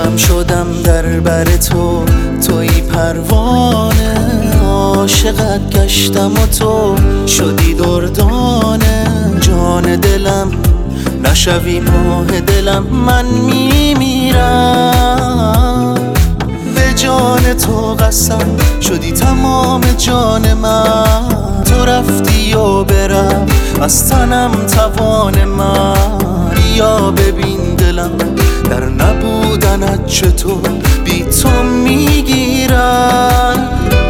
خم شدم در بر تو، توی پروانه عاشقت گشتم و تو شدی دردانه جان دلم. نشوی ماه دلم من میمیرم، به جان تو قسم شدی تمام جان من. تو رفتی و برم از تنم توان من، بیا ببین دلم در نبودنت چطور بی تو میگیرم.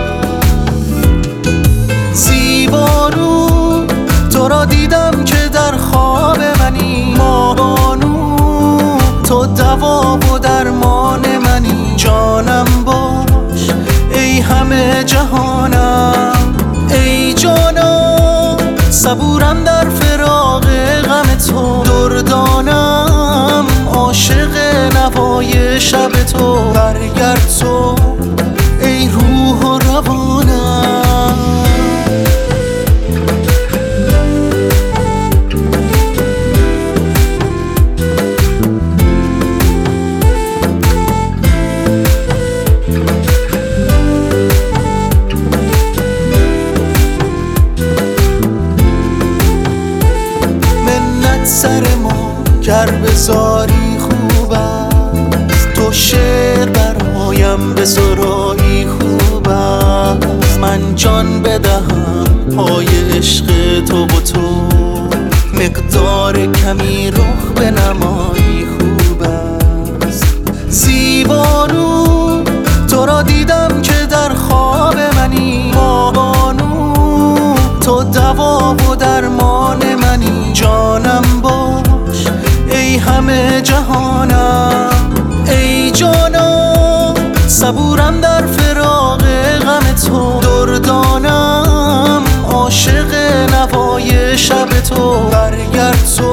زیبارو تو را دیدم که در خواب منی، ماهانو تو دوا و درمان منی. جانم باش ای همه جهانم، ای جانم صبورم در فراق غم تو. دردانم عاشق نوای شب تو، برگرد تو ای روح و روانم. سر ما گر بذاری خوب است، تو شعر برایم به سرایی خوب است. من جان بدهم پای عشق تو و تو، مقدار کمی رخ به نمایی خوب است. زیبانو تو را دیدم که در خواب منی، ماهانو تو دوا و درمان منی. جانم باش ای همه جهانم، ای جانم صبورم در فراق غم تو. دردانم عاشق نوای شب تو، برگرد تو